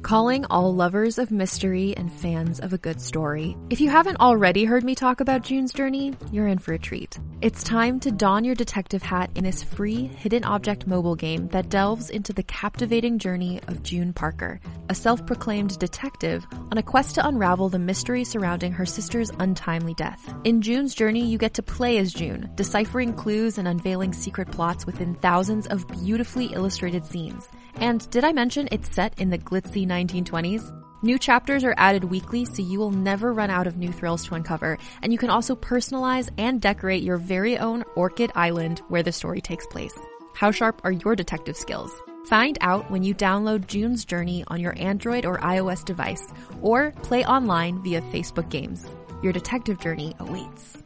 Calling all lovers of mystery and fans of a good story. If you haven't already heard me talk about June's Journey, you're in for a treat. It's time to don your detective hat in this free hidden object mobile game that delves into the captivating journey of June Parker, a self-proclaimed detective on a quest to unravel the mystery surrounding her sister's untimely death. In June's Journey, you get to play as June, deciphering clues and unveiling secret plots within thousands of beautifully illustrated scenes. And did I mention it's set in the glitzy 1920s? New chapters are added weekly, so you will never run out of new thrills to uncover, and you can also personalize and decorate your very own Orchid Island where the story takes place. How sharp are your detective skills? Find out when you download June's Journey on your Android or iOS device, or play online via Facebook Games. Your detective journey awaits.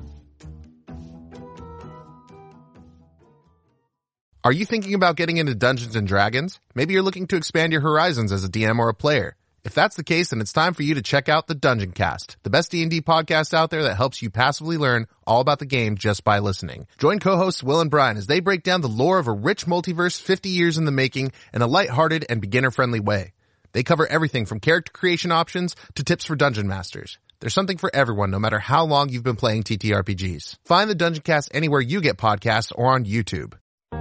Are you thinking about getting into Dungeons & Dragons? Maybe you're looking to expand your horizons as a DM or a player. If that's the case, then it's time for you to check out the Dungeon Cast, the best D&D podcast out there that helps you passively learn all about the game just by listening. Join co-hosts Will and Brian as they break down the lore of a rich multiverse 50 years in the making in a lighthearted and beginner-friendly way. They cover everything from character creation options to tips for dungeon masters. There's something for everyone, no matter how long you've been playing TTRPGs. Find the Dungeon Cast anywhere you get podcasts or on YouTube.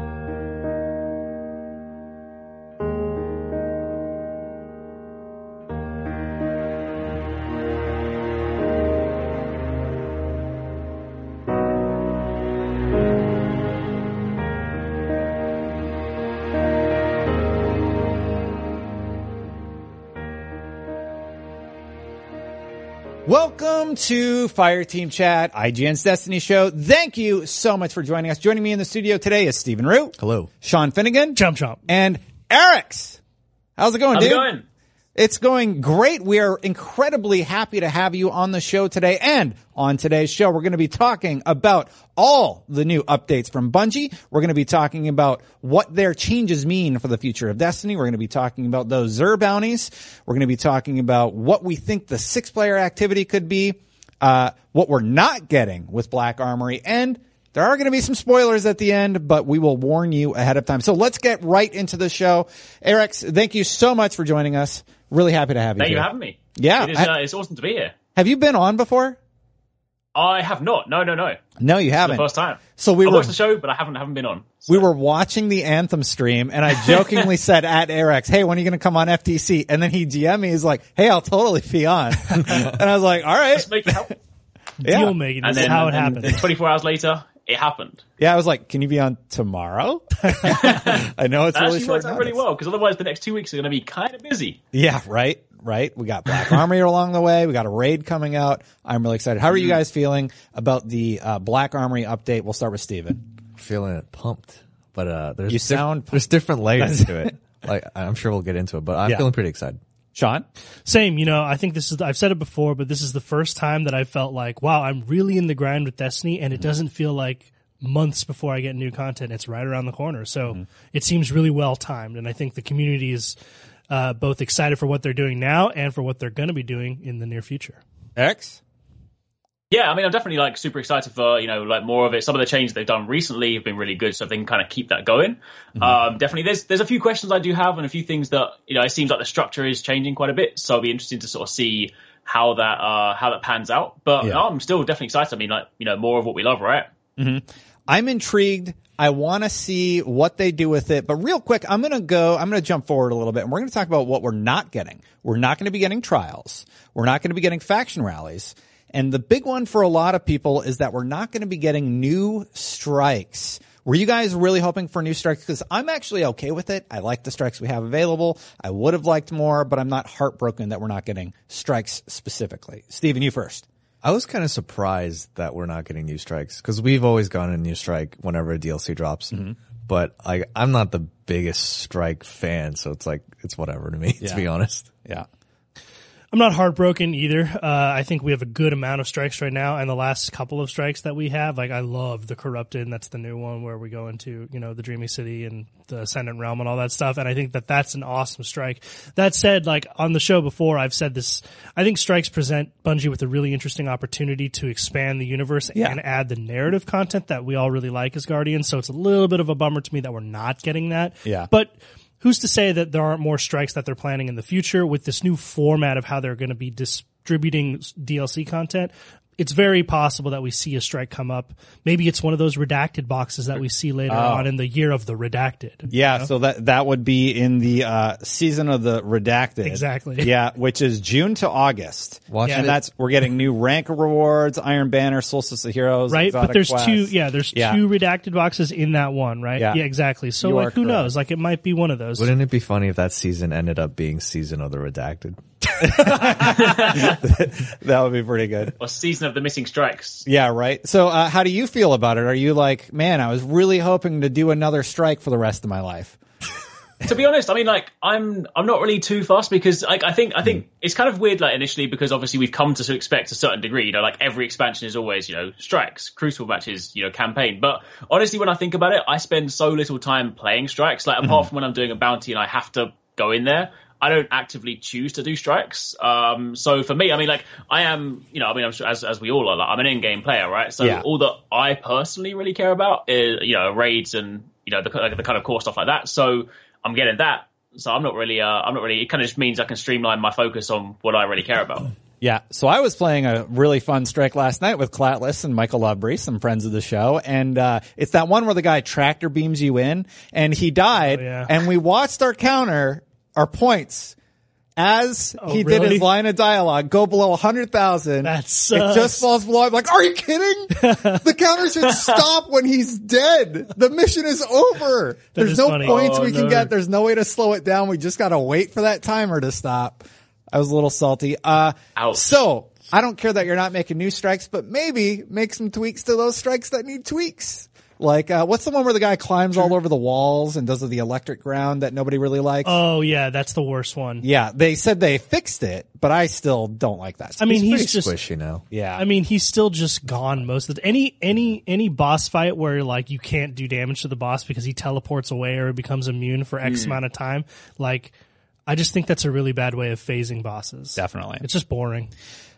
Welcome to Fireteam Chat, IGN's Destiny show. Thank you so much for joining us. Joining me in the studio today is Stephen Root. Hello. Sean Finnegan. Chomp chomp. And Eric's. How's it going, dude? How's it going? It's going great. We are incredibly happy to have you on the show today. And on today's show, we're going to be talking about all the new updates from Bungie. We're going to be talking about what their changes mean for the future of Destiny. We're going to be talking about those Xur bounties. We're going to be talking about what we think the 6-player activity could be, what we're not getting with Black Armory, and there are going to be some spoilers at the end, but we will warn you ahead of time. So let's get right into the show. Eric, thank you so much for joining us. Really happy to have you. Thank you here. for having me. Yeah. It's awesome to be here. Have you been on before? I have not. No. No, you haven't. The first time. So I watched the show, but I haven't been on. So. We were watching the Anthem stream, and I jokingly said at Eric, "Hey, when are you going to come on FTC?" And then he DM'd me. He's like, "Hey, I'll totally be on." And I was like, "All right, Let's make it happen." Yeah. Deal making. This is how it happens. 24 hours later, it happened. Yeah, I was like, "Can you be on tomorrow?" I know it's That really actually short works out really well, because otherwise the next 2 weeks are going to be kind of busy. Yeah, right. We got Black Armory along the way. We got a raid coming out. I'm really excited. How are you guys feeling about the Black Armory update? We'll start with Steven. Feeling pumped, but there's different layers to it. Like I'm sure we'll get into it, but I'm feeling pretty excited. Sean? Same, I think I've said it before, but this is the first time that I felt like, wow, I'm really in the grind with Destiny, and it doesn't feel like months before I get new content. It's right around the corner. So it seems really well timed, and I think the community is both excited for what they're doing now and for what they're going to be doing in the near future. X? Yeah, I mean, I'm definitely super excited for more of it. Some of the changes they've done recently have been really good, so if they can kind of keep that going. Definitely, there's a few questions I do have, and a few things that it seems like the structure is changing quite a bit. So it'll be interesting to sort of see how that pans out. But I'm still definitely excited. I mean, more of what we love, right? Mm-hmm. I'm intrigued. I want to see what they do with it. But real quick, I'm going to jump forward a little bit, and we're going to talk about what we're not getting. We're not going to be getting trials. We're not going to be getting faction rallies. And the big one for a lot of people is that we're not going to be getting new strikes. Were you guys really hoping for new strikes? Because I'm actually okay with it. I like the strikes we have available. I would have liked more, but I'm not heartbroken that we're not getting strikes specifically. Steven, you first. I was kind of surprised that we're not getting new strikes, because we've always gotten a new strike whenever a DLC drops. Mm-hmm. But I'm not the biggest strike fan, so it's whatever to me, to be honest. Yeah. I'm not heartbroken either. I think we have a good amount of strikes right now, and the last couple of strikes that we have, I love the Corrupted, and that's the new one where we go into, the Dreamy City and the Ascendant Realm and all that stuff, and I think that that's an awesome strike. That said, on the show before, I've said this, I think strikes present Bungie with a really interesting opportunity to expand the universe and add the narrative content that we all really like as Guardians, so it's a little bit of a bummer to me that we're not getting that. Yeah. But who's to say that there aren't more strikes that they're planning in the future with this new format of how they're going to be distributing DLC content? It's very possible that we see a strike come up. Maybe it's one of those redacted boxes that we see later on in the year of the redacted. Yeah, you know? so that would be in the season of the redacted. Exactly. Yeah, which is June to August. Watch and it. we're getting new rank rewards, Iron Banner, Solstice of Heroes, Right, Exotic but there's Quest. two redacted boxes in that one, right? Yeah. Exactly. So You are like, who correct. knows? Like, it might be one of those. Wouldn't it be funny if that season ended up being Season of the Redacted? That would be pretty good. Or Season of the Missing Strikes. Yeah, right. So how do you feel about it? Are you like, man, I was really hoping to do another strike for the rest of my life? To be honest, I mean, like, I'm not really too fussed because, like, I think it's kind of weird, like, initially, because obviously we've come to expect a certain degree, you know, like every expansion is always, you know, strikes, crucible matches, you know, campaign. But honestly, when I think about it, I spend so little time playing strikes. Like, apart from when I'm doing a bounty and I have to go in there, I don't actively choose to do strikes. So for me, I mean, like, I am, you know, I mean, I'm sure as we all are, like, I'm an in-game player, right? So all that I personally really care about is, you know, raids and, you know, the kind of core stuff like that. So I'm getting that. So I'm not really, it kind of just means I can streamline my focus on what I really care about. Yeah. So I was playing a really fun strike last night with Clatlis and Michael Lovebreeze, some friends of the show. And, it's that one where the guy tractor beams you in and he died. Oh, yeah. And we watched our points as he did really? his line of dialogue go below 100,000. That It sucks. just falls below. I'm like, are you kidding? The counter should stop when he's dead. The mission is over. There's is no funny. points Oh, we can no. get. There's no way to slow it down. We just got to wait for that timer to stop. I was a little salty. Ouch. So I don't care that you're not making new strikes, but maybe make some tweaks to those strikes that need tweaks. Like, what's the one where the guy climbs all over the walls and does the electric ground that nobody really likes? Oh yeah, that's the worst one. Yeah, they said they fixed it, but I still don't like that. I mean, Pretty he's just, squishy now. yeah. I mean, he's still just gone most of the, any boss fight where like you can't do damage to the boss because he teleports away or becomes immune for X amount of time. Like, I just think that's a really bad way of phasing bosses. Definitely. It's just boring.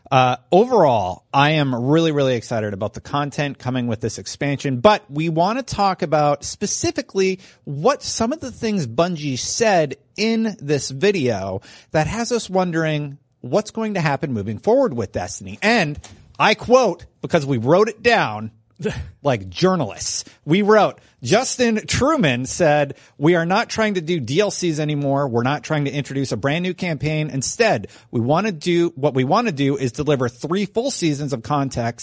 Overall, I am really, really excited about the content coming with this expansion, but we want to talk about specifically what some of the things Bungie said in this video that has us wondering what's going to happen moving forward with Destiny. And I quote, because we wrote it down, like journalists. We wrote, Justin Truman said, we are not trying to do DLCs anymore. We're not trying to introduce a brand new campaign. Instead, what we want to do is deliver 3 full seasons of content.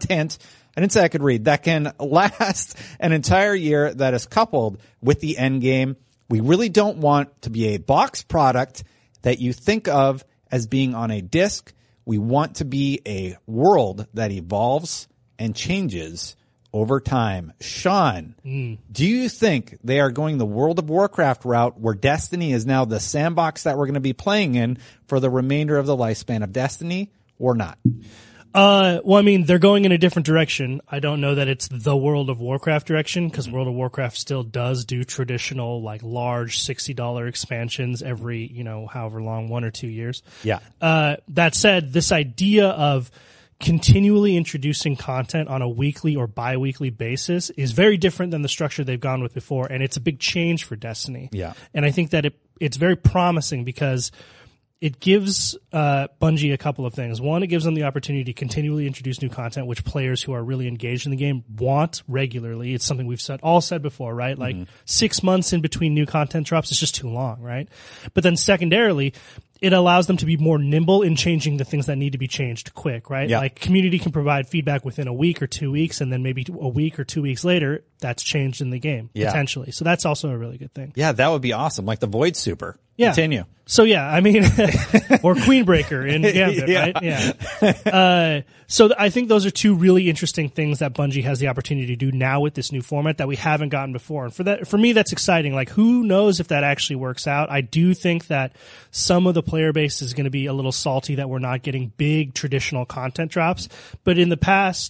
I didn't say I could read. That can last an entire year, that is coupled with the end game. We really don't want to be a box product that you think of as being on a disc. We want to be a world that evolves and changes over time. Sean, do you think they are going the World of Warcraft route where Destiny is now the sandbox that we're going to be playing in for the remainder of the lifespan of Destiny, or not? Well, I mean, they're going in a different direction. I don't know that it's the World of Warcraft direction, because World of Warcraft still does do traditional, like, large $60 expansions every, you know, however long, 1 or 2 years. Yeah. That said, this idea of continually introducing content on a weekly or bi-weekly basis is very different than the structure they've gone with before, and it's a big change for Destiny. Yeah. And I think that it's very promising because it gives Bungie a couple of things. One, it gives them the opportunity to continually introduce new content, which players who are really engaged in the game want regularly. It's something we've said before, right? Like 6 months in between new content drops is just too long, right? But then secondarily, it allows them to be more nimble in changing the things that need to be changed quick, right? Yeah. Like, community can provide feedback within a week or 2 weeks, and then maybe a week or 2 weeks later, that's changed in the game, potentially. So that's also a really good thing. Yeah, that would be awesome. Like the Void Super. Yeah. Continue. So yeah, I mean, or Queenbreaker in Gambit, Yeah. right? Yeah. So I think those are 2 really interesting things that Bungie has the opportunity to do now with this new format that we haven't gotten before. And for me, that's exciting. Like, who knows if that actually works out? I do think that some of the player base is going to be a little salty that we're not getting big traditional content drops. But in the past,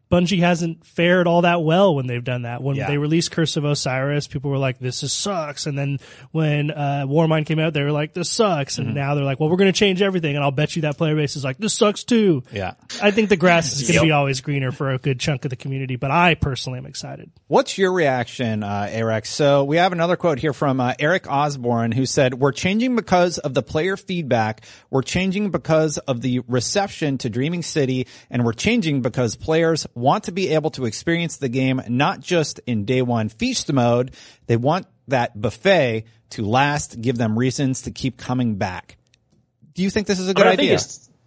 Bungie hasn't fared all that well when they've done that. When Yeah. they released Curse of Osiris, people were like, this sucks. And then when Warmind came out, they were like, this sucks. And now they're like, well, we're going to change everything. And I'll bet you that player base is like, this sucks too. Yeah. I think the grass is going to be always greener for a good chunk of the community, but I personally am excited. What's your reaction, Eric? So we have another quote here from Eric Osborne, who said, we're changing because of the player feedback. We're changing because of the reception to Dreaming City, and we're changing because players want to be able to experience the game not just in day one feast mode. They want that buffet to last, give them reasons to keep coming back. Do you think this is a good idea?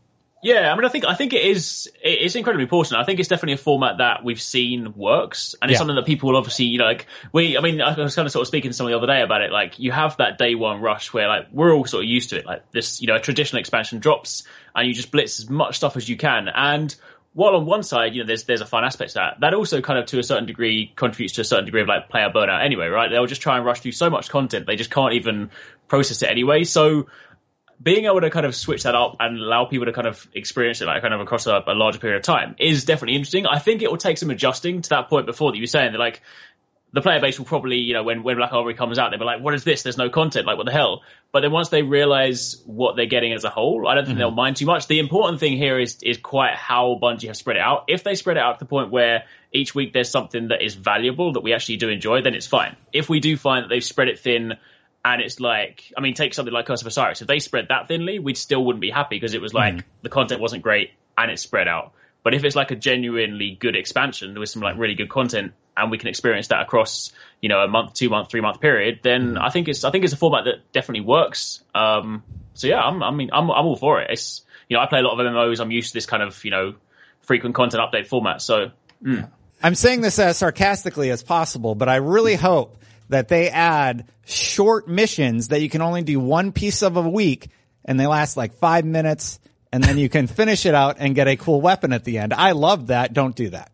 I think it's incredibly important. I think it's definitely a format that we've seen works, and it's something that people will obviously, I was kind of sort of speaking to someone the other day about it. Like, you have that day one rush where, like, we're all sort of used to it. Like, this, a traditional expansion drops and you just blitz as much stuff as you can. And while on one side, there's a fun aspect to that also kind of to a certain degree contributes to a certain degree of like player burnout anyway, right? They'll just try and rush through so much content, they just can't even process it anyway. So being able to kind of switch that up and allow people to kind of experience it like kind of across a larger period of time is definitely interesting. I think it will take some adjusting to that point before that you were saying that, like, the player base will probably, when Black Armory comes out, they'll be like, what is this? There's no content. Like, what the hell? But then once they realize what they're getting as a whole, I don't think they'll mind too much. The important thing here is quite how Bungie have spread it out. If they spread it out to the point where each week there's something that is valuable that we actually do enjoy, then it's fine. If we do find that they've spread it thin and it's like, take something like Curse of Osiris. If they spread that thinly, we still wouldn't be happy because it was like the content wasn't great and it's spread out. But if it's like a genuinely good expansion with some like really good content and we can experience that across, a month, 2 month, 3 month period, then I think it's a format that definitely works. I'm all for it. It's, I play a lot of MMOs. I'm used to this kind of, frequent content update format. So, I'm saying this as sarcastically as possible, but I really hope that they add short missions that you can only do one piece of a week and they last like 5 minutes. And then you can finish it out and get a cool weapon at the end. I love that. Don't do that.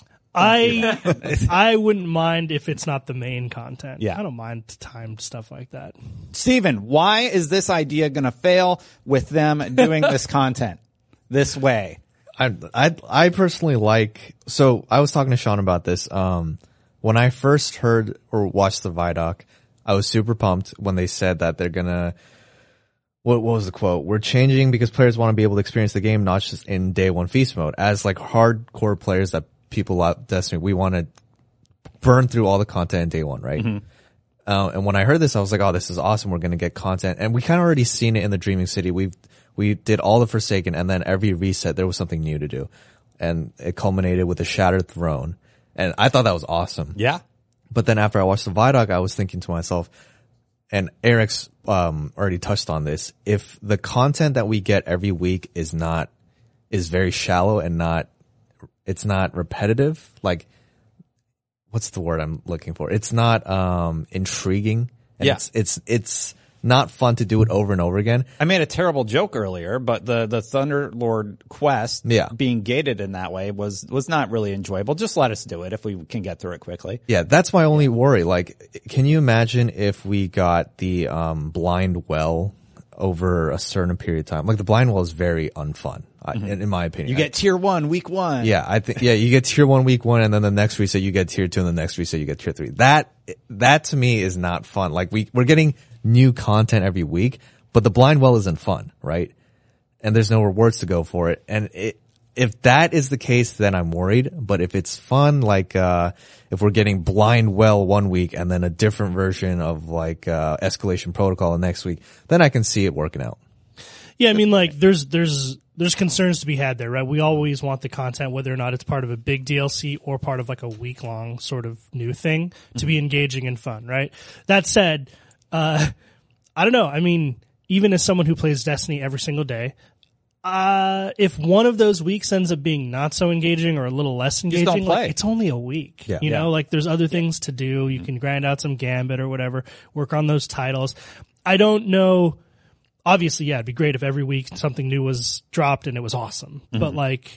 I wouldn't mind if it's not the main content. Yeah. I don't mind timed stuff like that. Steven, why is this idea going to fail with them doing this content this way? I personally so I was talking to Sean about this. When I first heard or watched the Vidoc, I was super pumped when they said that they're gonna, what was the quote? We're changing because players want to be able to experience the game, not just in day one feast mode. As like hardcore players that people love Destiny, we want to burn through all the content in day one, right? And when I heard this, I was like, oh, this is awesome. We're going to get content. And we kind of already seen it in the Dreaming City. We did all the Forsaken, and then every reset, there was something new to do. And it culminated with the Shattered Throne. And I thought that was awesome. Yeah. But then after I watched the Vidoc, I was thinking to myself, and Eric's already touched on this, if the content that we get every week is very shallow and it's not repetitive, like, what's the word I'm looking for? It's not intriguing. And it's not fun to do it over and over again. I made a terrible joke earlier, but the Thunderlord quest being gated in that way was not really enjoyable. Just let us do it if we can get through it quickly. Yeah, that's my only worry. Like, can you imagine if we got the blind well over a certain period of time? Like, the blind well is very unfun, in my opinion. You get tier 1 week 1. Yeah, you get tier 1 week 1, and then the next reset you get tier 2, and the next reset you get tier 3. That to me is not fun. Like, we're getting new content every week, but the blind well isn't fun, right? And there's no rewards to go for it. And if that is the case, then I'm worried. But if it's fun, like, if we're getting blind well one week and then a different version of like, escalation protocol the next week, then I can see it working out. Yeah, I mean, like, there's concerns to be had there, right? We always want the content, whether or not it's part of a big DLC or part of like a week-long sort of new thing, to be engaging and fun, right? That said, I don't know. I mean, even as someone who plays Destiny every single day, if one of those weeks ends up being not so engaging or a little less engaging, just don't play. Like, it's only a week. Yeah. You know, like, there's other things to do. You can grind out some Gambit or whatever, work on those titles. I don't know. Obviously, yeah, it'd be great if every week something new was dropped and it was awesome. But like,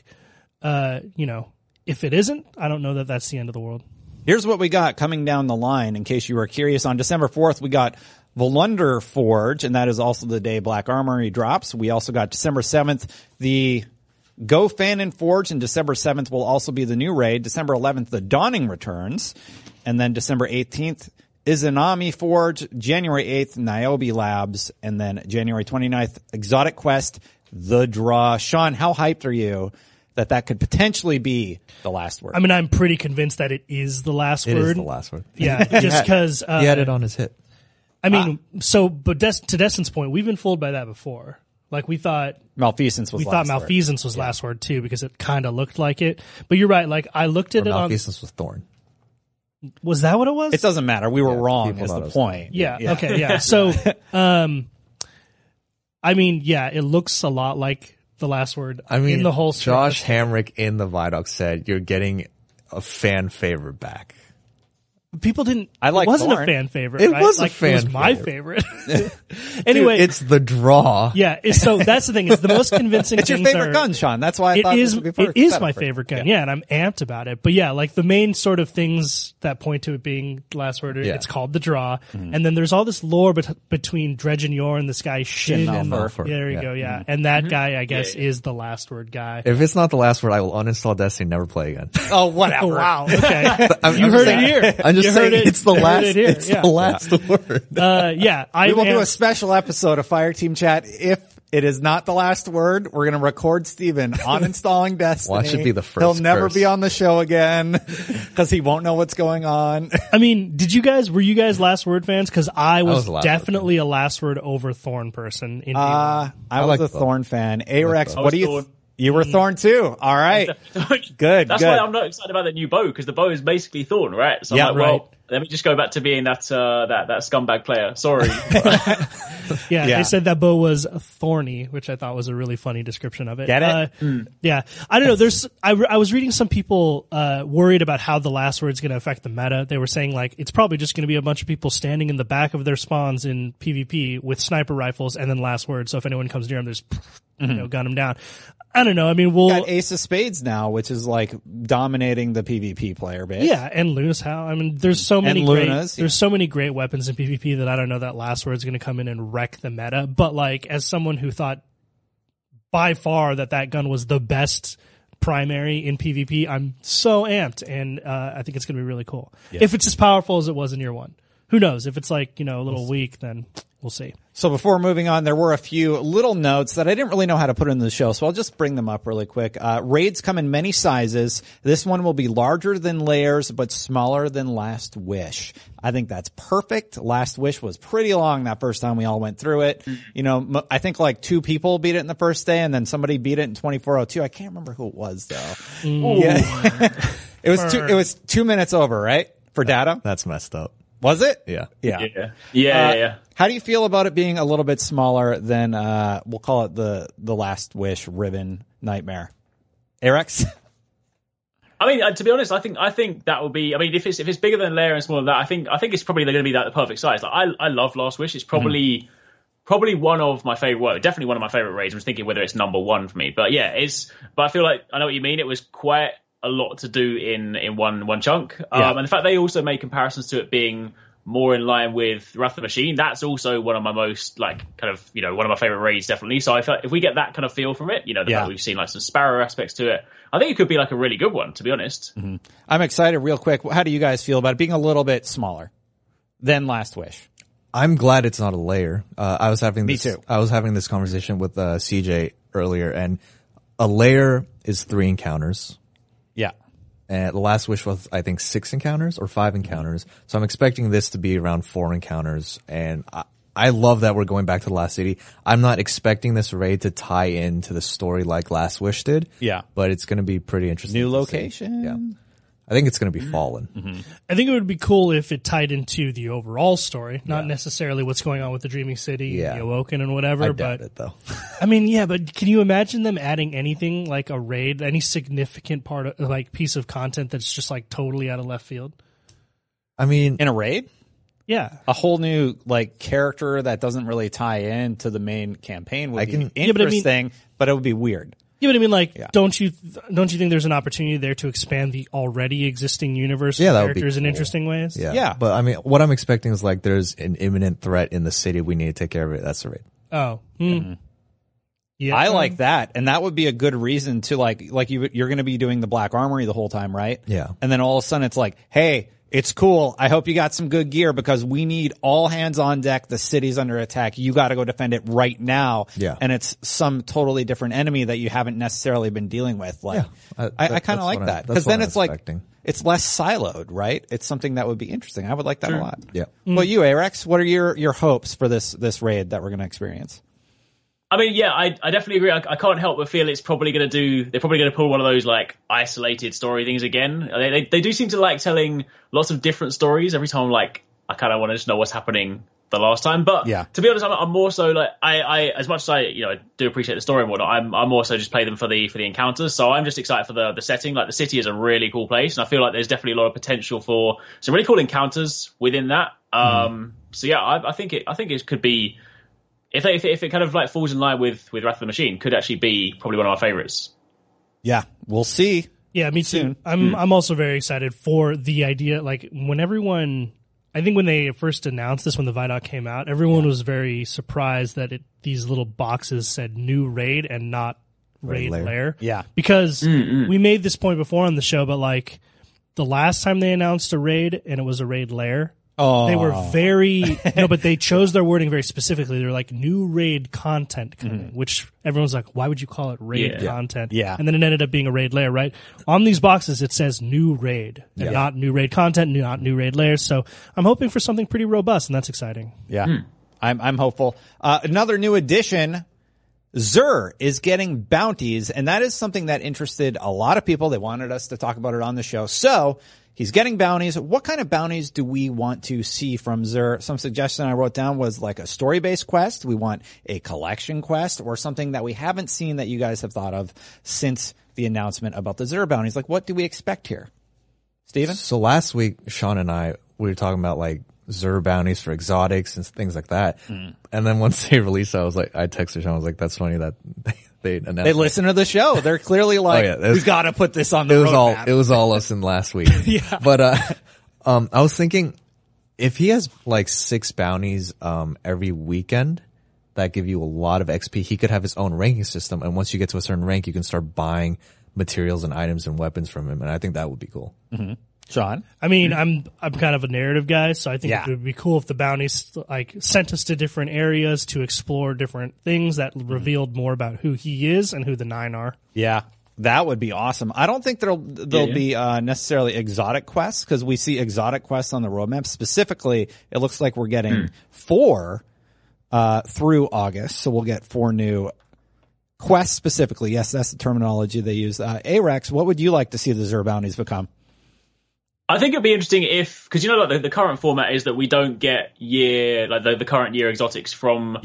if it isn't, I don't know that that's the end of the world. Here's what we got coming down the line, in case you were curious. On December 4th, we got Volunder Forge, and that is also the day Black Armory drops. We also got December 7th, the Go Fan and Forge, and December 7th will also be the new raid. December 11th, the Dawning returns. And then December 18th, Izanami Forge. January 8th, Niobe Labs. And then January 29th, Exotic Quest, The Draw. Sean, how hyped are you that could potentially be the last word? I mean, I'm pretty convinced that it is the last word. It is the last word. Yeah, just because he had it on his hit. I mean, but to Destin's point, we've been fooled by that before. Like we thought Malfeasance was last word. Malfeasance was last word too, because it kind of looked like it. But you're right. Like I looked at it on. Malfeasance was Thorn. Was that what it was? It doesn't matter. We were wrong people is thought the it was point. Yeah. Okay. Yeah. So, I mean, yeah, it looks a lot like the last word. I mean, in the whole Josh Hamrick in the Vidoc said you're getting a fan favorite back. People didn't. I like It wasn't Thorn. a fan favorite. It right? was a like, fan It was my favorite. Anyway, Dude, it's the draw. yeah. So that's the thing. It's the most convincing. It's your things favorite are- gun, Sean. That's why I It thought is. this would be first. It is Set my up for you. favorite gun. Yeah, and I'm amped about it. But yeah, like the main sort of things that point to it being the last word. Yeah. It's called the draw, and then there's all this lore between Dredge and Yor and this guy Shin. And Malphur. there you Yeah. go. Yeah, and that guy, I guess, is the last word guy. If it's not the last word, I will uninstall Destiny, never play again. Oh, whatever. Oh, wow. Okay. I'm You just heard saying- it here. I'm just You saying heard it- it's the you heard last. it here. It's Yeah. the last word. Yeah, I We will do a am- special episode of Fireteam Chat. If it is not the last word, we're going to record Steven on installing Destiny. Watch it be the first He'll never curse. be on the show again because he won't know what's going on. I mean, were you guys last word fans? Because I was was a last word definitely a last word over Thorn person. In I was like a Thorn. Thorn fan. Arex, I what was do you? Thorn. You were Thorn too. All right. Good. That's good. why I'm not excited about the new bow, because the bow is basically Thorn, right? So Yeah, I'm like, well, right. let me just go back to being that scumbag player. Sorry. Yeah, Yeah. they said that bow was thorny, which I thought was a really funny description of it. Get it? Yeah, I don't know. I was reading some people worried about how the last word's going to affect the meta. They were saying like it's probably just going to be a bunch of people standing in the back of their spawns in PvP with sniper rifles and then last word. So if anyone comes near them, there's gun them down. I don't know. I mean, we'll Got Ace of Spades now, which is like dominating the PvP player base. yeah, and Luna's how. I mean, there's so many Luna's, there's so many great weapons in PvP that I don't know that last word's going to come in and wreck the meta. But like, as someone who thought by far that gun was the best primary in PvP, I'm so amped, and I think it's going to be really cool. If it's as powerful as it was in year one, who knows? If it's like a little weak, then we'll see. So before moving on, there were a few little notes that I didn't really know how to put into the show, so I'll just bring them up really quick. Raids come in many sizes. This one will be larger than Layers, but smaller than Last Wish. I think that's perfect. Last Wish was pretty long that first time we all went through it. I think like 2 people beat it in the first day, and then somebody beat it in 2402. I can't remember who it was though. Yeah. It was 2 minutes over, right? For data? That's messed up. Was it? Yeah. Yeah. Yeah. How do you feel about it being a little bit smaller than we'll call it the Last Wish Ribbon Nightmare? Arex? I mean, to be honest, I think that will be. I mean, if it's bigger than Lair and smaller than that, I think it's probably going to be the perfect size. Like, I love Last Wish. It's probably one of my favorite. Well, definitely one of my favorite raids. I was thinking whether it's number one for me, but yeah, it's. But I feel like I know what you mean. It was quite a lot to do in one chunk. And the fact they also made comparisons to it being more in line with Wrath of the Machine, that's also one of my most one of my favorite raids, definitely. So I feel like if we get that kind of feel from it, the fact we've seen like some Sparrow aspects to it, I think it could be like a really good one, to be honest. Mm-hmm. I'm excited. Real quick, how do you guys feel about it being a little bit smaller than Last Wish? I'm glad it's not a layer. I was having Me too. I was having this conversation with CJ earlier, and a layer is 3 encounters. Yeah. And the Last Wish was, I think, 6 encounters or 5 encounters. So I'm expecting this to be around 4 encounters. And I love that we're going back to the Last City. I'm not expecting this raid to tie into the story like Last Wish did. Yeah. But it's going to be pretty interesting. New to see. location. Yeah. I think it's going to be Fallen. I think it would be cool if it tied into the overall story, not necessarily what's going on with the Dreaming City and the Awoken and whatever. I but doubt it, though. I mean, yeah, but can you imagine them adding anything like a raid, any significant part of like piece of content that's just like totally out of left field? I mean, In a raid? Yeah. A whole new character that doesn't really tie in to the main campaign would be interesting, but it would be weird. Yeah, but I mean, don't you think there's an opportunity there to expand the already existing universe of that would be characters in cool. interesting ways? Yeah. But I mean, what I'm expecting is like there's an imminent threat in the city. We need to take care of it. That's the raid. Oh. Yeah, I like that, and that would be a good reason to like you're going to be doing the Black Armory the whole time, right? Yeah. And then all of a sudden it's like, hey, it's cool. I hope you got some good gear because we need all hands on deck. The city's under attack. You got to go defend it right now. Yeah. And it's some totally different enemy that you haven't necessarily been dealing with. Like, I kind of like that because then it's like it's less siloed, right? It's something that would be interesting. I would like that a lot. Yeah. Well, you, Arex, what are your hopes for this raid that we're going to experience? I mean, yeah, I definitely agree. I can't help but feel it's probably going to they're probably going to pull one of those like isolated story things again. They do seem to like telling lots of different stories every time. Like, I kind of want to just know what's happening the last time. But yeah. To be honest, I'm more so like, I as much as I do appreciate the story and whatnot, I'm also just play them for the encounters. So I'm just excited for the setting. Like, the city is a really cool place, and I feel like there's definitely a lot of potential for some really cool encounters within that. So yeah, I think it could be, if it kind of like falls in line with Wrath of the Machine, could actually be probably one of my favorites. Yeah, we'll see. Yeah, me too. I'm also very excited for the idea. Like, I think when they first announced this, when the Vidoc came out, everyone was very surprised that these little boxes said new raid and not raid lair. Yeah. Because we made this point before on the show, but like the last time they announced a raid and it was a raid lair, they were very, but they chose their wording very specifically. They were like, new raid content coming, which everyone's like, why would you call it raid content? Yeah. And then it ended up being a raid lair, right? On these boxes, it says new raid, and not new raid content, not new raid layers. So I'm hoping for something pretty robust, and that's exciting. Yeah. I'm hopeful. Another new addition, Xur is getting bounties, and that is something that interested a lot of people. They wanted us to talk about it on the show. So, he's getting bounties. What kind of bounties do we want to see from Xur? Some suggestion I wrote down was like a story-based quest. We want a collection quest or something that we haven't seen that you guys have thought of since the announcement about the Xur bounties. Like, what do we expect here? Steven? So last week, Sean and I, we were talking about like Xur bounties for exotics and things like that. And then once they released it, I texted Sean, I was like, that's funny that they announced They listen to the show. They're clearly like, we got to put this on the roadmap. It was all us in last week. Yeah. But, I was thinking if he has like 6 bounties, every weekend that give you a lot of XP, he could have his own ranking system. And once you get to a certain rank, you can start buying materials and items and weapons from him. And I think that would be cool. Sean? I mean, I'm kind of a narrative guy, so I think it would be cool if the bounties like sent us to different areas to explore different things that revealed more about who he is and who the 9 are. Yeah, that would be awesome. I don't think there'll be necessarily exotic quests, because we see exotic quests on the roadmap. Specifically, it looks like we're getting 4 through August, so we'll get 4 new quests specifically. Yes, that's the terminology they use. Arex, what would you like to see the Xur bounties become? I think it'd be interesting because like the current format is that we don't get the current year exotics from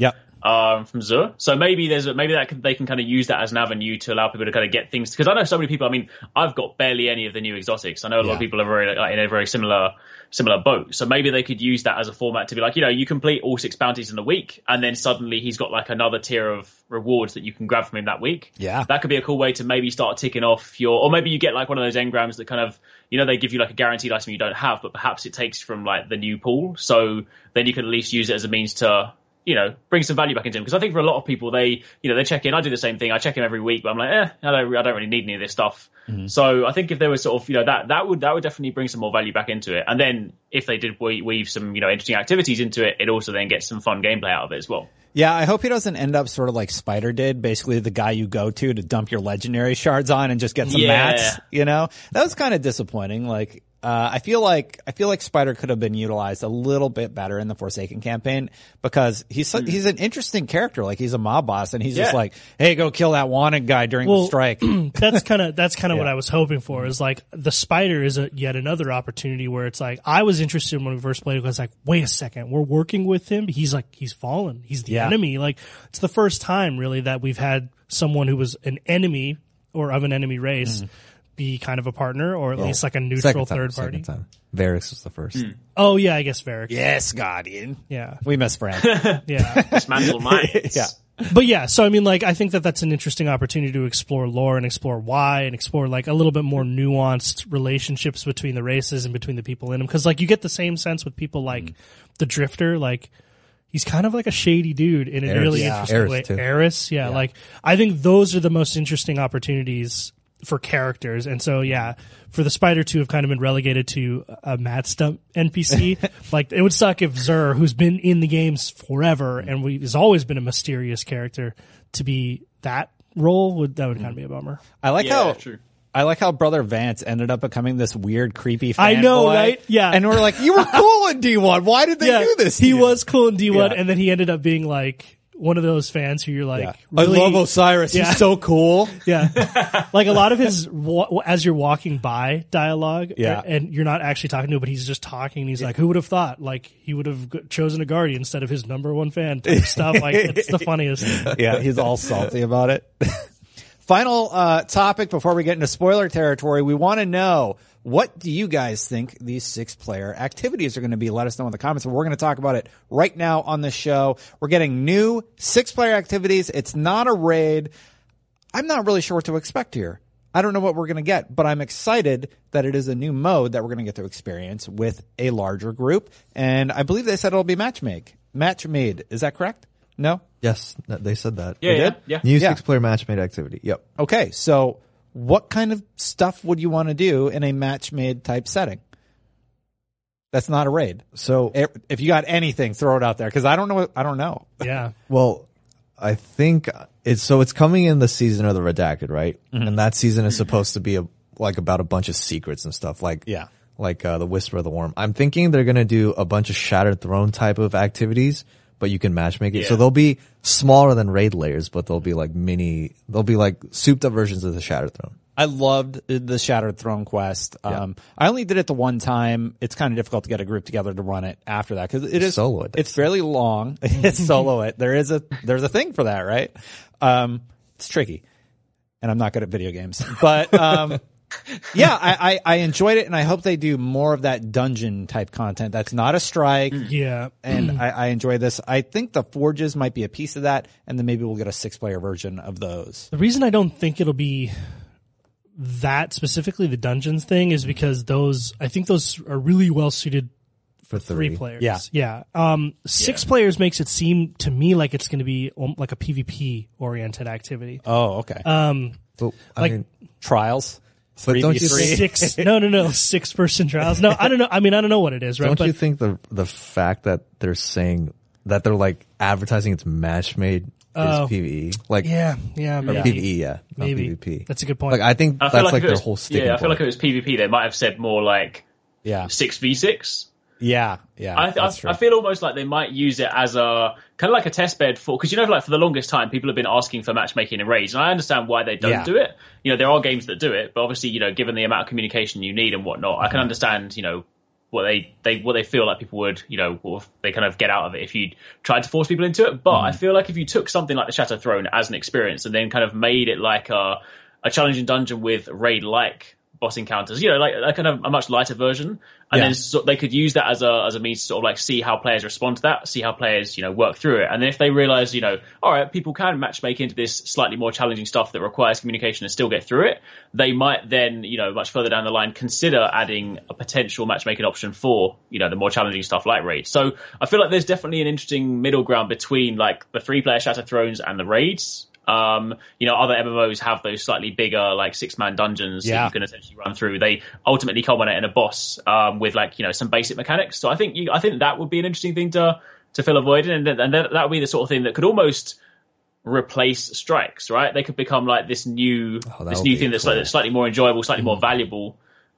Xur. So maybe they can kind of use that as an avenue to allow people to kind of get things, because I know so many people. I mean, I've got barely any of the new exotics. I know a lot of people are very in a very similar boat. So maybe they could use that as a format to be like, you complete all 6 bounties in a week, and then suddenly he's got like another tier of rewards that you can grab from him that week. Yeah. That could be a cool way to maybe start ticking off or maybe you get like one of those engrams that kind of, they give you like a guaranteed item you don't have, but perhaps it takes from like the new pool. So then you can at least use it as a means to, bring some value back into him. Because I think for a lot of people, they check in. I do the same thing. I check him every week, but I'm like, I don't really need any of this stuff. So I think if there was sort of, that would definitely bring some more value back into it. And then if they did weave some, interesting activities into it, it also then gets some fun gameplay out of it as well. Yeah, I hope he doesn't end up sort of like Spider did, basically the guy you go to dump your legendary shards on and just get some mats, That was kind of disappointing. Like, I feel like Spider could have been utilized a little bit better in the Forsaken campaign, because he's an interesting character. Like, he's a mob boss, and he's just like, hey, go kill that wanted guy during the strike. That's kind of what I was hoping for, is like the Spider is yet another opportunity where it's like, I was interested when we first played it, because like, wait a second, we're working with him. He's fallen. He's the enemy. Like, it's the first time really that we've had someone who was an enemy or of an enemy race be kind of a partner, or at least like a neutral third party. Varix was the first. Oh yeah, I guess Varix. Yes, Guardian. Yeah. We miss Frank. Yeah. Dismantle minds. Yeah. But yeah, so I mean, like, I think that's an interesting opportunity to explore lore and explore why and explore like a little bit more nuanced relationships between the races and between the people in them. Cause like you get the same sense with people like the Drifter, like, he's kind of like a shady dude in a really interesting way. Too. Eris, yeah, like I think those are the most interesting opportunities for characters. And so, yeah, for the Spider to have kind of been relegated to a Mad Stump NPC, like it would suck if Xur, who's been in the games forever and has always been a mysterious character, to be that role that would kind of be a bummer. I like true. I like how Brother Vance ended up becoming this weird, creepy fanboy. I know, right? Yeah. And we're like, you were cool in D1. Why did they do this to He you? was cool in D1, Yeah. and then he ended up being like one of those fans who you're like, I really, love Osiris. Yeah. He's so cool. Yeah. Like a lot of his, as you're walking by dialogue, Yeah. and you're not actually talking to him, but he's just talking, and he's like, who would have thought? Like, he would have chosen a Guardian instead of his number one fan type stuff. Like, it's the funniest thing. Yeah, he's all salty about it. Final topic before we get into spoiler territory. We want to know, what do you guys think these 6-player activities are going to be? Let us know in the comments. We're going to talk about it right now on the show. We're getting new 6-player activities. It's not a raid. I'm not really sure what to expect here. I don't know what we're going to get, but I'm excited that it is a new mode that we're going to get to experience with a larger group. And I believe they said it'll be match made. Is that correct? No? Yes, they said that. Yeah. New Yeah. 6-player match made activity. Yep. Okay, so what kind of stuff would you want to do in a match-made type setting? That's not a raid. So, If you got anything, throw it out there, because I don't know. I don't know. Yeah. well, I think it's coming in the season of the Redacted, right? And that season is supposed to be about a bunch of secrets and stuff, like the Whisper of the Worm. I'm thinking they're gonna do a bunch of Shattered Throne type of activities, but you can matchmake it. Yeah. So they'll be smaller than raid layers, but they'll be like souped up versions of the Shattered Throne. I loved the Shattered Throne quest. I only did it the one time. It's kind of difficult to get a group together to run it after that, because it is solo it. It's fairly long. It's solo it. There's a thing for that, right? It's tricky, and I'm not good at video games, but yeah, I enjoyed it, and I hope they do more of that dungeon type content. That's not a strike. Yeah. And I enjoy this. I think the Forges might be a piece of that, and then maybe we'll get a 6-player version of those. The reason I don't think it'll be that specifically, the dungeons thing, is because I think those are really well suited For 3 players. Yeah. Yeah. 6 players makes it seem to me like it's going to be like a PvP oriented activity. Oh, okay. But, Trials. but don't you 3v3. think, No, 6-person trials. No, I don't know. I mean, I don't know what it is, right? don't you think the fact that they're saying that they're like advertising it's match made is PvE? Like, yeah, maybe. PvE, yeah. Not Maybe. PvP. That's a good point. Like, I think I that's feel like if it their was- whole sticking Yeah, I feel point. like if it was PvP, they might have said more like Yeah. 6v6. Yeah. That's true. I feel almost like they might use it as a kind of like a test bed for, because like for the longest time people have been asking for matchmaking in raids, and I understand why they don't do it. There are games that do it, but obviously given the amount of communication you need and whatnot, I can understand what they feel like people would what they kind of get out of it if you tried to force people into it. But I feel like if you took something like the Shattered Throne as an experience and then kind of made it like a challenging dungeon with raid like boss encounters, like kind of a much lighter version, and then they could use that as a means to sort of like see how players respond to that, see how players work through it, and then if they realize all right, people can matchmake into this slightly more challenging stuff that requires communication and still get through it, they might then much further down the line consider adding a potential matchmaking option for the more challenging stuff like raids. So I feel like there's definitely an interesting middle ground between like the 3-player Shattered Thrones and the raids. Other MMOs have those slightly bigger, like 6-man dungeons that you can essentially run through. They ultimately culminate in a boss, with like, some basic mechanics. So I think that would be an interesting thing to fill a void in, and that would be the sort of thing that could almost replace strikes, right? They could become like this new thing that's slightly more enjoyable, slightly more valuable.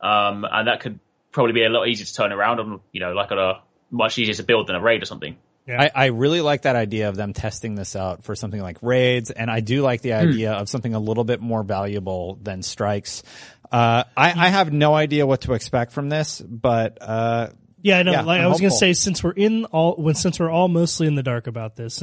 And that could probably be a lot easier to turn around on, like on a much easier to build than a raid or something. Yeah. I really like that idea of them testing this out for something like raids, and I do like the idea of something a little bit more valuable than strikes. I have no idea what to expect from this, but yeah, I know. Yeah, like I'm I was going to hopeful. say, since we're all mostly in the dark about this,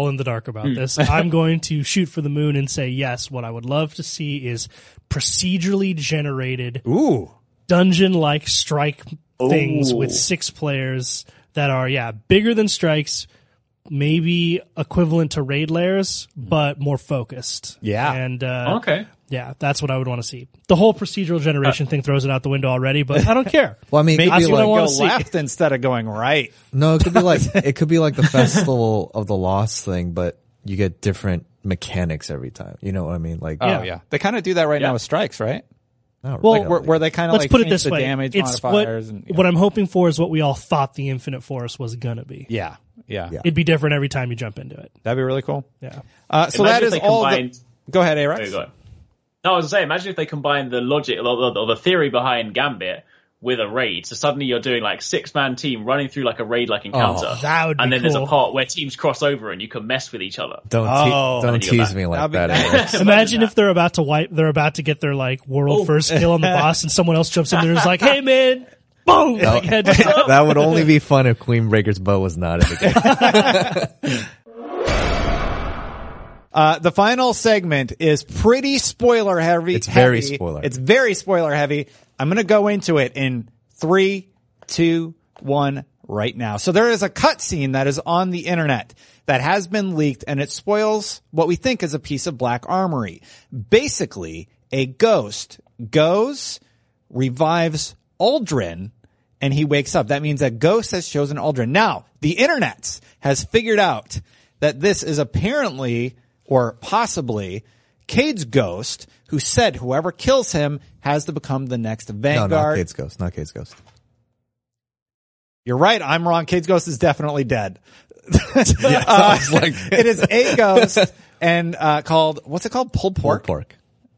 I'm going to shoot for the moon and say yes. What I would love to see is procedurally generated dungeon-like strike things with 6 players that are bigger than strikes, maybe equivalent to raid lairs, but more focused. Yeah. And Okay. yeah, that's what I would want to see. The whole procedural generation thing throws it out the window already, but I don't care. Well, I mean, it Maybe could be what I go wanna see. left instead of going right. no, it could be like the Festival of the Lost thing, but you get different mechanics every time. You know what I mean? Like, Oh yeah, they kind of do that right now with strikes, right? not Well, really. Where they kind of Let's like put it change this the way. damage It's modifiers and what I'm hoping for is what we all thought the Infinite Forest was gonna be. yeah. It'd be different every time you jump into it. That'd be really cool. Yeah. So Imagine that if is they all. combined- Go ahead, There Arex. you go. No, I was saying, imagine if they combine the logic or the theory behind Gambit with a raid. So suddenly you're doing like 6-man team running through like a raid-like encounter. that would be And then there's cool. a part where teams cross over and you can mess with each other. don't And then you go tease back. me like That'd that. be Alex. Imagine if they're about to get their like world first kill on the boss and someone else jumps in there and is like, hey man, boom! Like, head just up. That would only be fun if Queen Breaker's bow was not in the game. The final segment is pretty spoiler heavy. It's very spoiler. It's very spoiler heavy. I'm going to go into it in 3, 2, 1 right now. So there is a cutscene that is on the internet that has been leaked, and it spoils what we think is a piece of Black Armory. Basically, a ghost goes, revives Aldrin, and he wakes up. That means that Ghost has chosen Aldrin. Now, the internet has figured out that this is apparently or possibly Cade's ghost, who said whoever kills him has to become the next No, Vanguard. not Cade's Ghost. Not Cade's Ghost. You're right. I'm wrong. Cade's ghost is definitely dead. Like It is a ghost and called, what's it called? Pulled pork? pork.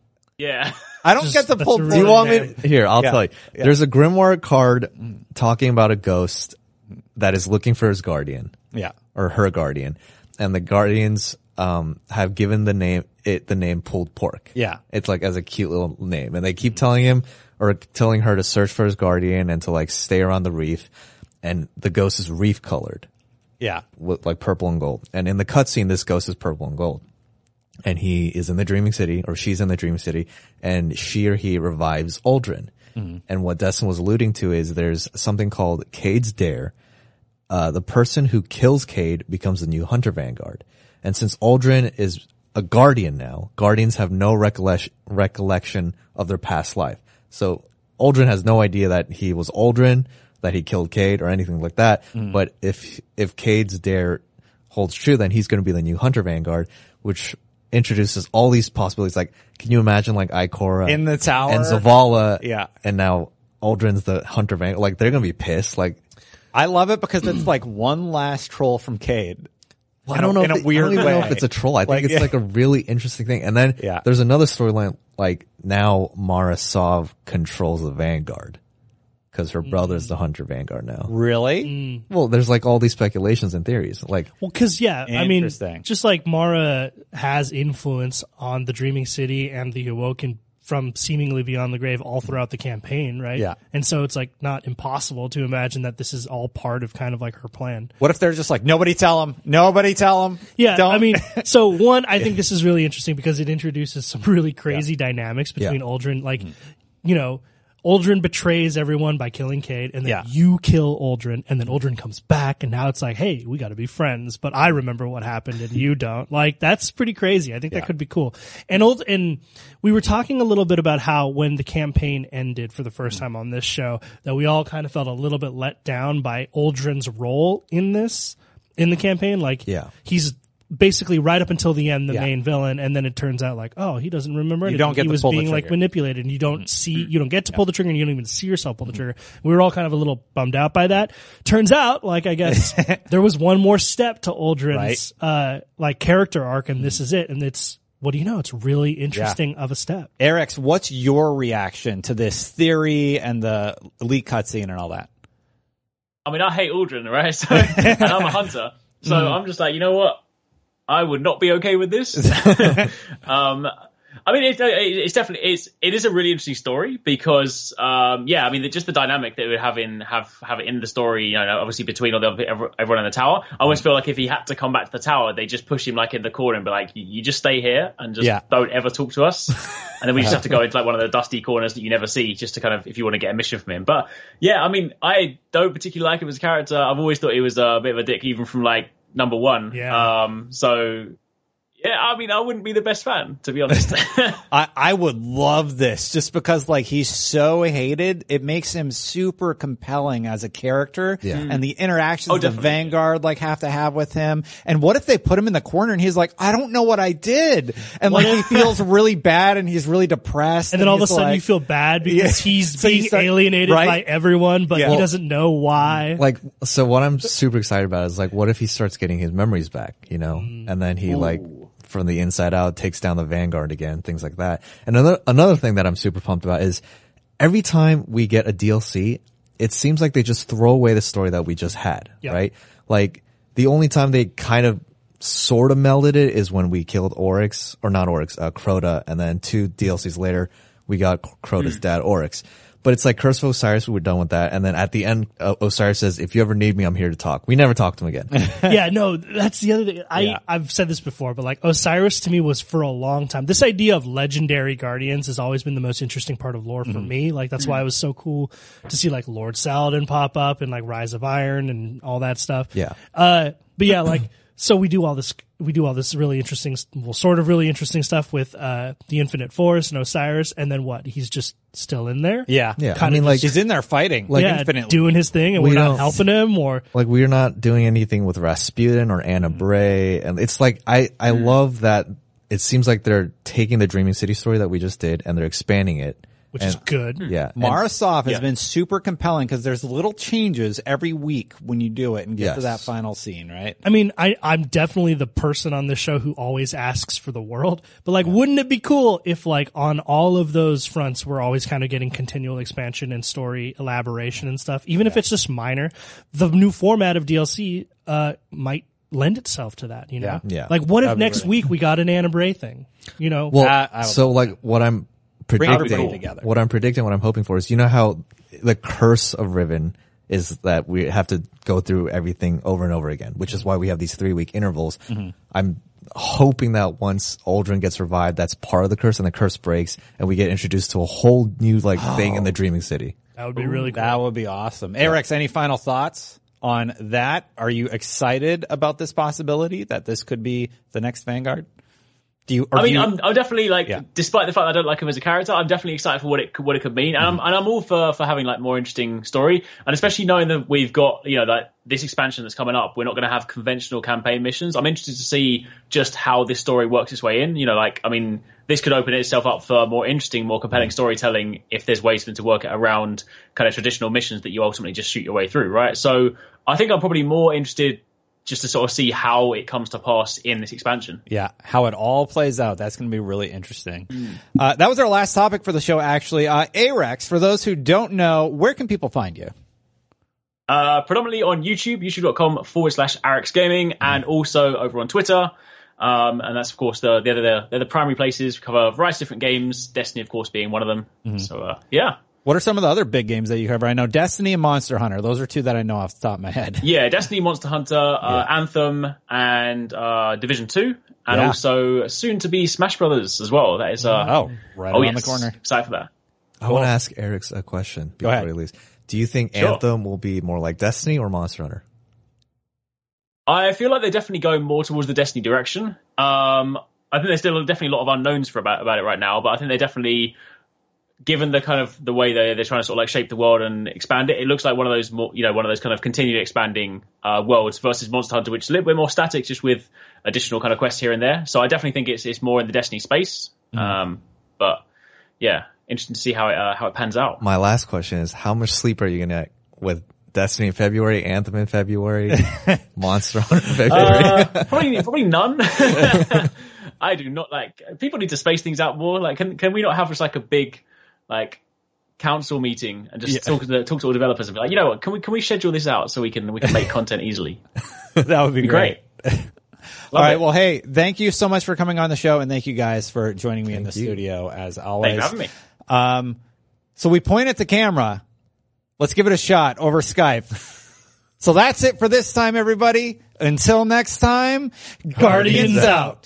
Yeah. I don't get the that's pulled a pork. really Do you want name. me? Here, I'll Yeah. tell you. Yeah. There's a Grimoire card talking about a ghost that is looking for his guardian Yeah. or her guardian, and the guardians have given the name Pulled Pork. Yeah. It's like as a cute little name, and they keep telling him or telling her to search for his guardian and to like stay around the reef, and the ghost is reef colored Yeah. with like purple and gold. And in the cutscene, this ghost is purple and gold. And he is in the Dreaming City, or she's in the Dreaming City, and she or he revives Aldrin. And what Destin was alluding to is there's something called Cade's Dare. The person who kills Cade becomes the new Hunter Vanguard. And since Aldrin is a guardian now, guardians have no recollection of their past life. So Aldrin has no idea that he was Aldrin, that he killed Cade or anything like that. But if Cade's Dare holds true, then he's going to be the new Hunter Vanguard, which introduces all these possibilities. Like, can you imagine like Ikora In the tower. and Zavala? Yeah. And now Aldrin's the Hunter Vanguard. Like, they're going to be pissed. Like, I love it because it's like one last troll from Cade. I don't know. In a I weird don't even way. know if it's a troll. I think Like, it's like a really interesting thing. And then Yeah. there's another storyline. Like, now Mara Sov controls the Vanguard because her brother's the Hunter Vanguard now. Really? Well, there's like all these speculations and theories. Like, Well, cause yeah, I mean, Interesting. just like Mara has influence on the Dreaming City and the Awoken from seemingly beyond the grave all throughout the campaign, right? Yeah. And so it's like not impossible to imagine that this is all part of kind of like her plan. What if they're just like, nobody tell him. Nobody tell him. Yeah, Don't. I mean, so one, I think this is really interesting because it introduces some really crazy dynamics between Yeah. Aldrin. Like, you know, Aldrin betrays everyone by killing Cade, and then Yeah. you kill Aldrin, and then Aldrin comes back, and now it's like, hey, we got to be friends, but I remember what happened and you don't. Like, that's pretty crazy. I think that could be cool. And we were talking a little bit about how when the campaign ended for the first time on this show, that we all kind of felt a little bit let down by Aldrin's role in the campaign. Like, Yeah. he's basically right up until the end the Yeah. main villain, and then it turns out like, oh, he doesn't remember anything. don't get he to was pull the being like trigger. manipulated, and you don't get to pull the trigger, and you don't even see yourself pull the trigger. We were all kind of a little bummed out by that. Turns out, like, I guess there was one more step to Aldrin's like character arc, and this is it. And it's, what do you know? It's really interesting of a step. Arex, what's your reaction to this theory and the leak cutscene and all that? I mean, I hate Aldrin, right? So, and I'm a hunter. So I'm just like, you know what? I would not be okay with this. I mean, it's definitely, it is a really interesting story because, yeah, I mean, just the dynamic that it would have it in the story, you know, obviously between everyone in the tower. I always feel like if he had to come back to the tower, they just push him like in the corner and be like, you just stay here and just don't ever talk to us. And then we just have to go into like one of the dusty corners that you never see just to kind of, if you want to get a mission from him. But yeah, I mean, I don't particularly like him as a character. I've always thought he was a bit of a dick, even from like number one. Yeah. So yeah, I mean, I wouldn't be the best fan, to be honest. I would love this just because like he's so hated. It makes him super compelling as a character. Yeah. And the interactions the definitely. Vanguard like have to have with him. And what if they put him in the corner and he's like, I don't know what I did. And like he feels really bad and he's really depressed. And then all of a he's sudden like- you feel bad because he's So you being start- alienated right? by everyone, but he doesn't know why. Like, so what I'm super excited about is like, what if he starts getting his memories back, you know, and then he like from the inside out takes down the Vanguard again, things like that. And another thing that I'm super pumped about is every time we get a DLC, it seems like they just throw away the story that we just had, right? Like the only time they kind of sort of melded it is when we killed Oryx, or not Oryx, Crota, and then 2 DLCs later we got Crota's dad, Oryx. But it's like Curse of Osiris, we were done with that. And then at the end, Osiris says, if you ever need me, I'm here to talk. We never talked to him again. Yeah, no, that's the other thing. I've said this before, but like Osiris to me was for a long time. This idea of legendary guardians has always been the most interesting part of lore for me. Like that's why it was so cool to see like Lord Saladin pop up and like Rise of Iron and all that stuff. Yeah. But yeah, like, so we do all this really interesting, well, sort of really interesting stuff with, the Infinite Force and Osiris. And then what? He's just still in there? Yeah. Yeah. Kinda I mean, like, He's in there fighting like infinitely. doing his thing and We we're not don't- helping him or. like we're not doing anything with Rasputin or Anna Bray. And it's like, I love that it seems like they're taking the Dreaming City story that we just did and they're expanding it. Which is good. Yeah. Marasov has Yeah. been super compelling because there's little changes every week when you do it and get to Yes. that final scene, right? I mean, I'm definitely the person on this show who always asks for the world, but like, wouldn't it be cool if like on all of those fronts, we're always kind of getting continual expansion and story elaboration and stuff, even if it's just minor. The new format of DLC, might lend itself to that, you know? Yeah. Like, what if That'd be next great. week we got an Anna Bray thing, you know? Well, I would so love like what I'm everybody predicting, together. what I'm hoping for is, you know how the curse of Riven is that we have to go through everything over and over again, which is why we have these 3-week intervals. I'm hoping that once Aldrin gets revived, that's part of the curse and the curse breaks and we get introduced to a whole new like thing in the Dreaming City. That would be really cool. That would be awesome. Arex, any final thoughts on that? Are you excited about this possibility that this could be the next Vanguard? I'm definitely like, Yeah. despite the fact that I don't like him as a character, I'm definitely excited for what it could mean, and I'm all for having like more interesting story, and especially knowing that we've got, you know, that this expansion that's coming up, we're not going to have conventional campaign missions. I'm interested to see just how this story works its way in. You know, like, I mean, this could open itself up for more interesting, more compelling storytelling if there's ways for them to work it around kind of traditional missions that you ultimately just shoot your way through, right? So I think I'm probably more interested just to sort of see how it comes to pass in this expansion. Yeah, how it all plays out. That's going to be really interesting. That was our last topic for the show, actually. Arex, for those who don't know, where can people find you? Predominantly on YouTube, youtube.com/Arex Gaming, and also over on Twitter. And that's, of course, they're the primary places. We cover a variety of different games, Destiny, of course, being one of them. So, yeah. What are some of the other big games that you cover? I know Destiny and Monster Hunter. Those are 2 that I know off the top of my head. Yeah, Destiny, Monster Hunter, Anthem, and Division 2, and also soon to be Smash Brothers as well. That is right around the corner. Excited for that. I want to ask Eric's a question before ahead. he leaves. Do you think Sure. Anthem will be more like Destiny or Monster Hunter? I feel like they're definitely going more towards the Destiny direction. I think there's still definitely a lot of unknowns about it right now, but I think they definitely, given the kind of the way they're trying to sort of like shape the world and expand it, it looks like one of those more, you know, one of those kind of continually expanding worlds versus Monster Hunter, which is a little bit more static, just with additional kind of quests here and there. So I definitely think it's more in the Destiny space. But yeah, interesting to see how it pans out. My last question is, how much sleep are you going to get with Destiny in February, Anthem in February, Monster Hunter in February? Probably none. I do not like. People need to space things out more. Like, can we not have just like a big like council meeting and just talk to all developers and be like, you know what, can we schedule this out so we can make content easily? That would be Great. All right. Well, hey, thank you so much for coming on the show, and thank you guys for joining me in the studio as always. Thanks for having me. So we point at the camera. Let's give it a shot over Skype. So that's it for this time, everybody. Until next time, Guardians out.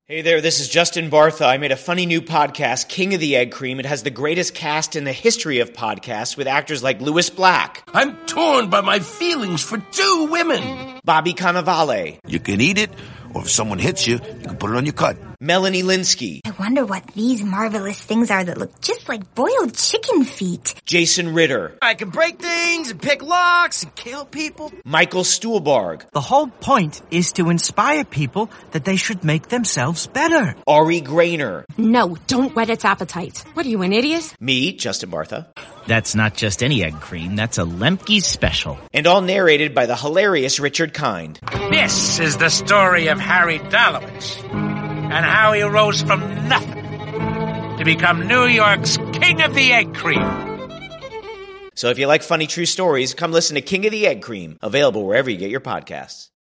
Hey there, this is Justin Bartha. I made a funny new podcast, King of the Egg Cream. It has the greatest cast in the history of podcasts with actors like Louis Black. I'm torn by my feelings for two women. Bobby Cannavale. You can eat it, or if someone hits you, you can put it on your cut. Melanie Linsky. I wonder what these marvelous things are that look just like boiled chicken feet. Jason Ritter. I can break things and pick locks and kill people. Michael Stuhlbarg. The whole point is to inspire people that they should make themselves better. Ari Grainer. No, don't whet its appetite. What are you, an idiot? Me, Justin Bartha. That's not just any egg cream, that's a Lemke's special. And all narrated by the hilarious Richard Kind. This is the story of Harry Dalowitz and how he rose from nothing to become New York's King of the Egg Cream. So if you like funny true stories, come listen to King of the Egg Cream, available wherever you get your podcasts.